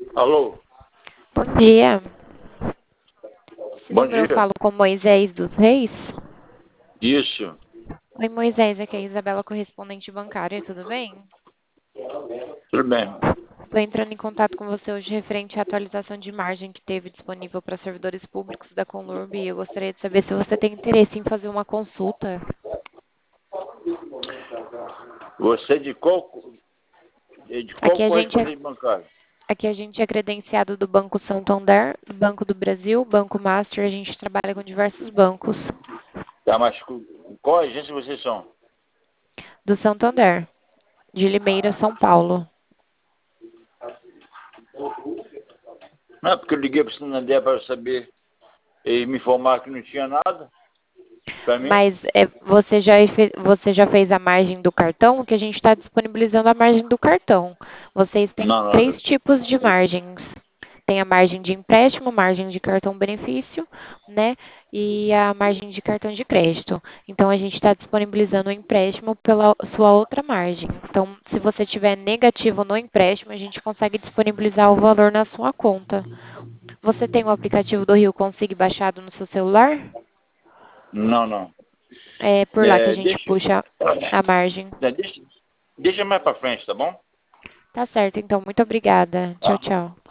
Alô, Bom dia. Esse bom número eu dia. falo com Moisés dos Reis. Isso, Oi, Moisés, aqui é a Isabela, correspondente bancária, tudo bem? tudo bem. Estou entrando em contato com você hoje referente à atualização de margem que teve disponível para servidores públicos da Conlurb e eu gostaria de saber se você tem interesse em fazer uma consulta. Você de qual Aqui a gente é, correspondente bancário? aqui a gente é credenciado do Banco Santander, do Banco do Brasil, Banco Master, a gente trabalha com diversos bancos. Tá, mas qual agência vocês são? Do Santander, de Limeira, São Paulo. Não é porque eu liguei para o Santander para saber e me informar que não tinha nada para mim? Mas você já fez a margem do cartão? Que a gente está disponibilizando a margem do cartão. Vocês têm Não, não, três tipos de margens. Tem a margem de empréstimo, margem de cartão benefício, né? E a margem de cartão de crédito. Então a gente está disponibilizando o empréstimo pela sua outra margem. Então, se você tiver negativo no empréstimo, a gente consegue disponibilizar o valor na sua conta. Você tem o aplicativo do Rio Consig baixado no seu celular? não, não. É por lá que a É, gente deixa, puxa a margem. é, deixa, deixa mais para frente, tá bom? Tá certo, então. Muito obrigada. Tchau, Tá? tchau.